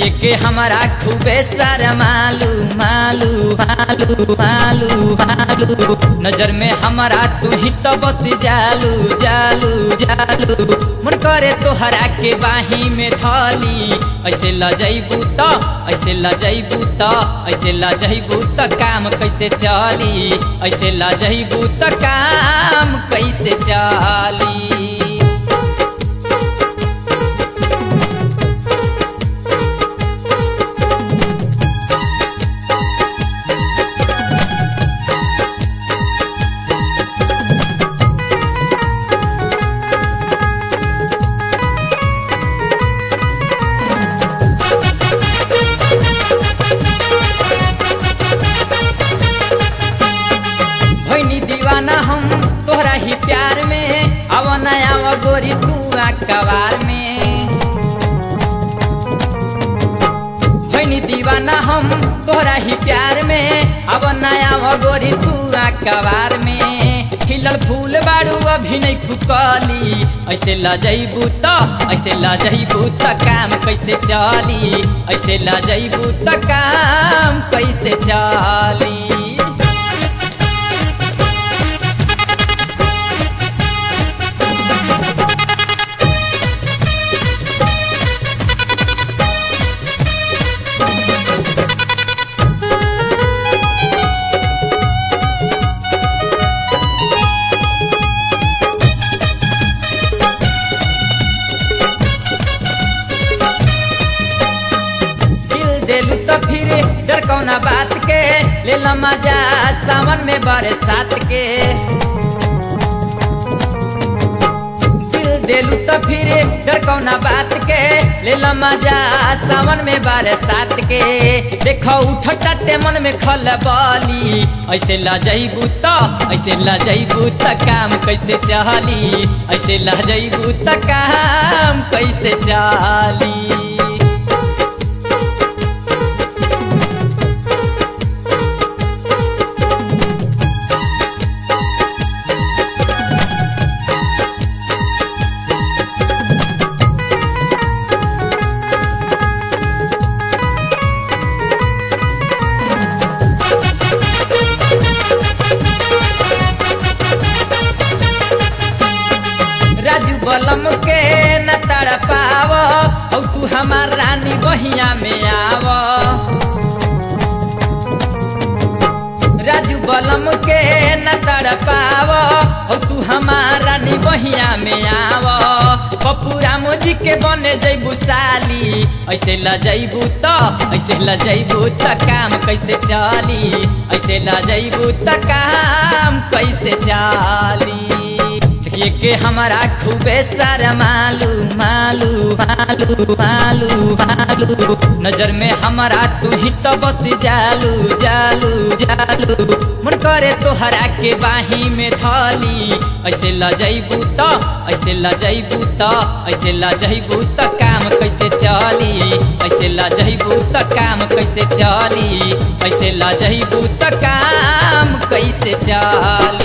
देखिए के हमारा खूबे सारा मालू मालू मालू मालू मालू नजर में हमारा तू ही तो बस जालू जालू जालू मन करे तोहरा के बाही में थाली ऐसे लजैबू तो ऐसे लजैबू तो ऐसे लजैबू तो काम कैसे चली ऐसे लजैबू तो काम कैसे चली। दीवाना हम तोहरा ही प्यार में अब नया गोरी तू कबार में भैनी दीवाना हम तोहरा ही प्यार में अब नया गोरी तू कबार में खिलल फूल बारू अभी नहीं फुकली ऐसे लजैबू तो ऐसे लजैबू तो काम कैसे चली ऐसे लजैबू तो काम कैसे चली। देलू तो फिर डर कौना बात के ले ला मजा सावन में बरसात के दिल देलू तो फिर डर कौना बात के ले ला मजा सावन में बरसात के देखो उठटाते मन में खलबली ऐसे लजैबू तो ऐसे लजैबू तो काम कैसे चली ऐसे लजैबू तो काम कैसे चली। राजू बलम के न तड़पाव और तू हमार रानी बहिया में आव राजू बलम के न तड़पाव और तू हमार रानी बहिया में आव पप्पू राम जी के बने जैबू साली ऐसे लजैबू तो ऐसे लजैबू तो काम कैसे चली ऐसे लजैबू तो काम कैसे चली। देखिए के हमारा खूबे सारा मालू मालू मालू मालू मालू नजर में हमारा तू ही तो बस जालू जालू जालू मन करे तोहरा के बाही में थाली ऐसे लजैबू तो ऐसे लजैबू तो ऐसे लजैबू तो काम कैसे चली ऐसे लजैबू तो काम कैसे चली ऐसे लजैबू तो काम कैसे चली।